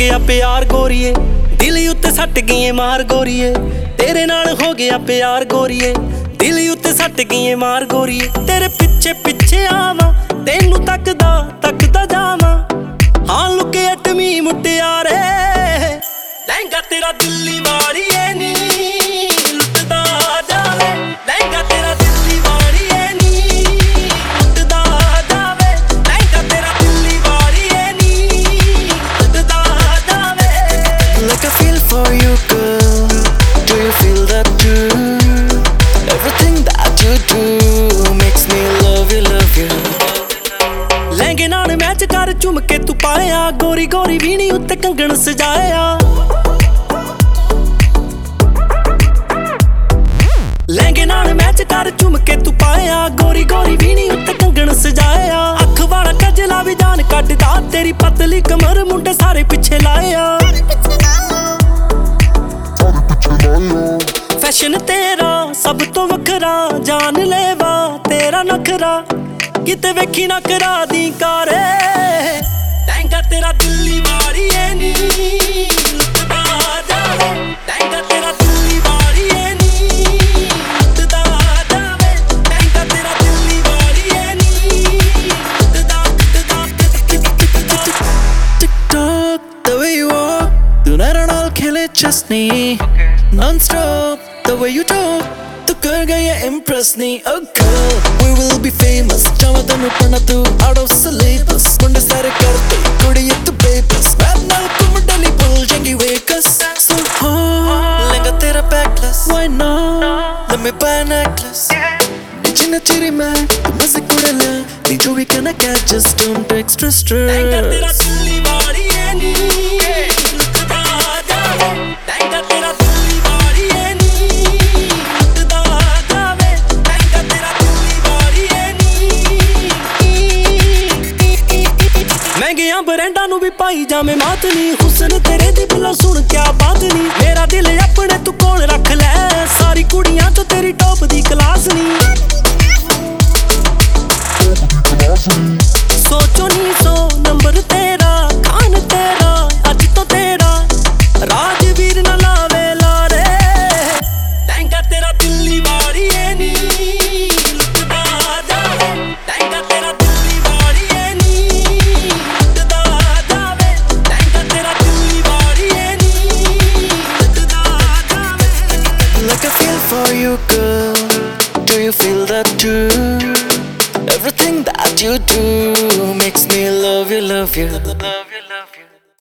गया प्यार गोरीए, दिल उत्ते सट गई मार गोरीए। तेरे नाल हो गया प्यार गोरीए, दिल उत्ते सट गई मार गोरीए। तेरे पिछे पिछे आवा, तेनू तकदा तकदा जावा। हाँ लुके अटमी मुटियारे, लहंगा तेरा दिल्ली वाड़िए नी लुटदा जावे। लहंगा तेरा दिल्ली वाड़िए नी लुटदा जावे। लहंगा तेरा दिल्ली वाड़िए नी लुटदा जावे। Like I feel for you, girl. Do you feel that too? Everything that you do makes me love you, love you. लहंगे नाल मैच कर झुम के तू पाया, गोरी गोरी वीणी उत्ते कंगण सजाया। लहंगे नाल मैच कर झुम के तू पाया, गोरी गोरी वीणी उत्ते कंगण सजाया। अख वाला कजला भी जान कटदा, तेरी पतली कमर मुंडे सारे पिछे लाया। फैशन तेरा सब तो वखरा, जान लेवा तेरा नखरा, किते वेखी ना करा दी कारे। लहंगा तेरा दिल्ली वाड़िए नी लुटदा जावे। लहंगा तेरा दिल्ली वाड़िए नी लुटदा जावे। लहंगा तेरा दिल्ली वाड़िए नी लुटदा TikTok, the way you walk, tonight and I'll kill it just me. Non-stop, the way you talk, tu kar gaya impress me. Oh girl, we will be famous. Jama tanu pana tu out of syllabus. Kunde sare karte, kudi tu babes. Main naal kumdali bol jangi vekas. So hot, lenga tera backless. Why not? Let me buy a necklace. Nichina chiri main, tu maze kudala. Ni jo bhi kana catch, just don't take extra stress. Lehenga तेरा दिल्ली वाड़िए नी लुटदा जावे। लहंगा तेरा दिल्ली वाड़िए नी लुटदा जावे। लहंगा तेरा दिल्ली वाड़िए नी। महंगियां ब्रांडां नू भी पाई जावे मात नी, हुस्न तेरे दी बुला सुन क्या बात नी। मेरा दिल अपने तू कोल रख ले, सारी कुड़ियां तो तेरी टॉप दी क्लास नी। सोचो नी सो नंबर तेरा, खान तेरा अज तो तेरा, राजवीर ना लावे लारे। लहंगा तेरा दिल्ली वाड़िए नी लुटदा जावे। लहंगा तेरा दिल्ली वाड़िए नी लुटदा जावे। लहंगा तेरा दिल्ली वाड़िए नी लुटदा जावे। Like I feel for you, girl. Do you feel that too? Everything that you do makes me love you, love you. Love you, love you.